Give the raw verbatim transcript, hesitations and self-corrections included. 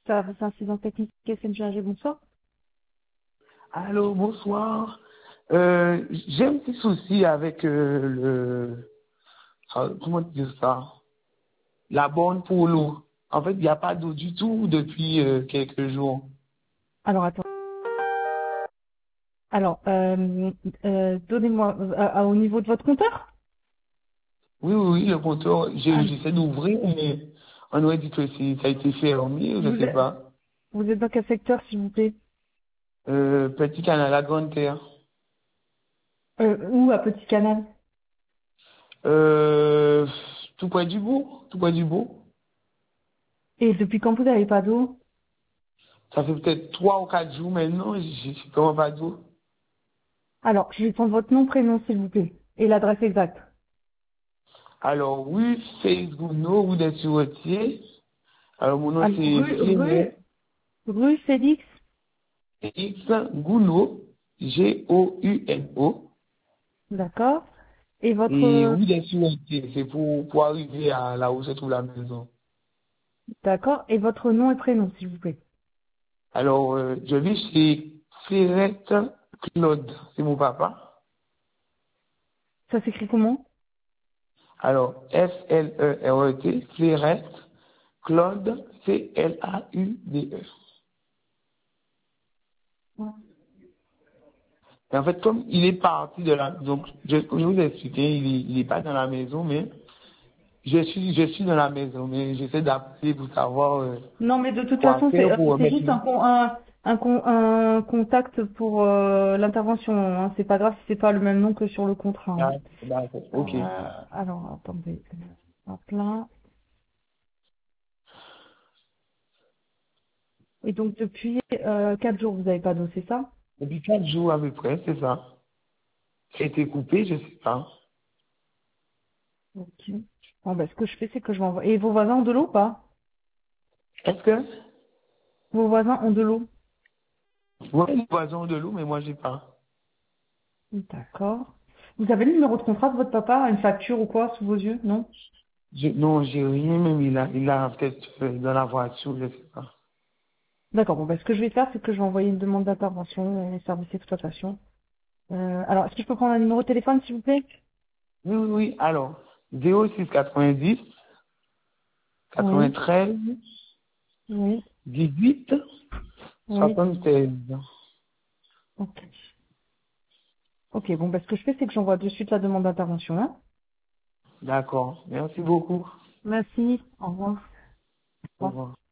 Service incident technique S N G, bonsoir. Allô, bonsoir. Euh, j'ai un petit souci avec euh, le... ah, comment dire ça? La borne pour l'eau. En fait, il n'y a pas d'eau du tout depuis euh, quelques jours. Alors, attends. Alors, euh, euh, donnez-moi, euh, à- au niveau de votre compteur. Oui, oui, oui, le compteur, j'ai- Alors, j'essaie d'ouvrir, mais on aurait dit que c'est- ça a été fermé, ou je vous sais êtes, pas. vous êtes dans quel secteur, s'il vous plaît? Euh, Petit canal à Grande Terre. euh, Où, à Petit Canal? Euh, tout près du bout, tout près du bout. Et depuis quand vous n'avez pas d'eau? Ça fait peut-être trois ou quatre jours maintenant, j'ai j'ai comment pas d'eau. Alors, je vais prendre votre nom, prénom, s'il vous plaît. Et l'adresse exacte. Alors oui, c'est Gouno, ou des Surotiers. Alors mon nom Alors, c'est rue, rue, Fléret rue Félix. X Gouno, G O U N O. D'accord. Et Et votre, oui, des Surotiers, c'est pour, pour arriver à là où se trouve la maison. d'accord. Et votre nom et prénom, s'il vous plaît. Alors, euh, je vis chez Fléret Claude, c'est mon papa. Ça s'écrit comment? Alors, F L E R E T, Fléret Claude, C L A U D E. Et en fait, comme il est parti de la... Donc, je, je vous ai expliqué, il est, il est pas dans la maison, mais je suis, je suis dans la maison, mais j'essaie d'appeler pour savoir euh, Non, mais de toute quoi façon, c'est faire euh, pour c'est remettre juste l'eau. un, con- un, un, con- un contact pour euh, l'intervention. Hein. C'est pas grave si c'est pas le même nom que sur le contrat. Ah, Hein. d'accord, ok. Euh, alors, attendez. Hop là. Et donc, depuis euh, quatre jours, vous n'avez pas d'eau, c'est ça? Depuis quatre jours à peu près, c'est ça. Ça a été coupé, je sais pas. Ok. Bon, ben, ce que je fais, c'est que je m'envoie. Et vos voisins ont de l'eau ou pas? Est-ce que... Vos voisins ont de l'eau? Ouais, les voisins ont de l'eau, mais moi j'ai pas. D'accord. Vous avez le numéro de contrat de votre papa, une facture ou quoi sous vos yeux, non? Je, non, j'ai rien, même il a, il a peut-être euh, dans la voiture, je sais pas. D'accord. Bon, ben, ce que je vais faire, c'est que je vais envoyer une demande d'intervention au service d'exploitation. Euh, alors, est-ce que je peux prendre un numéro de téléphone, s'il vous plaît? Oui, oui, oui. Alors, zéro six quatre-vingt-dix, Oui, quatre-vingt-treize, oui, dix-huit, oui. soixante-seize. Ok. Ok, bon, bah, ce que je fais, c'est que j'envoie de suite la demande d'intervention. Hein. D'accord. Merci beaucoup. Merci. Au revoir. Au Au revoir. revoir.